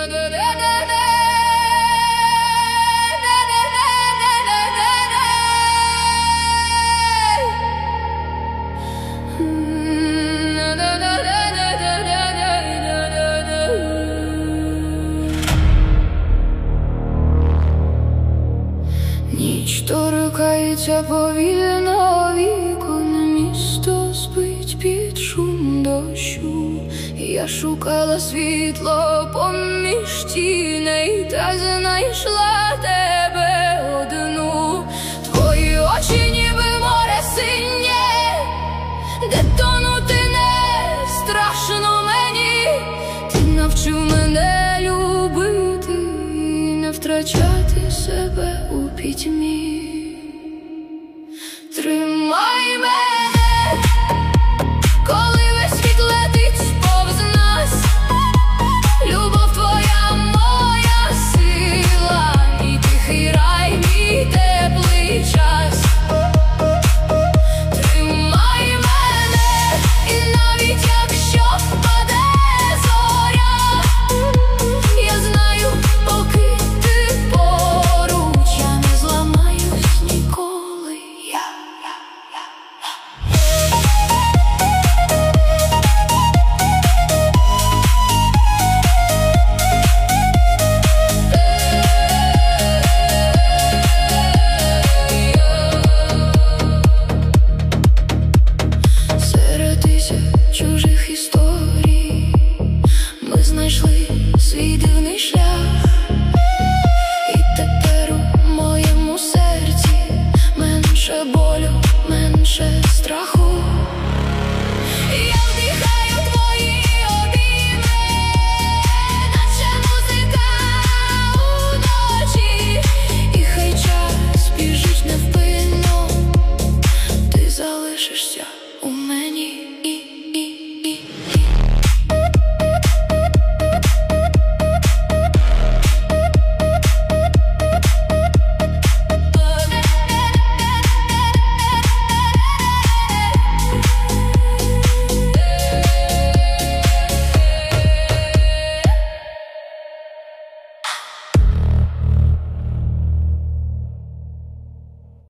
Ніч торкається повільно вікон, місто спить під шум дощу. Я шукала світло поміж тіней, та знайшла тебе одну. Твої очі ніби море синє, де тонути не страшно мені. Ти навчив мене любити і не втрачати себе у пітьмі.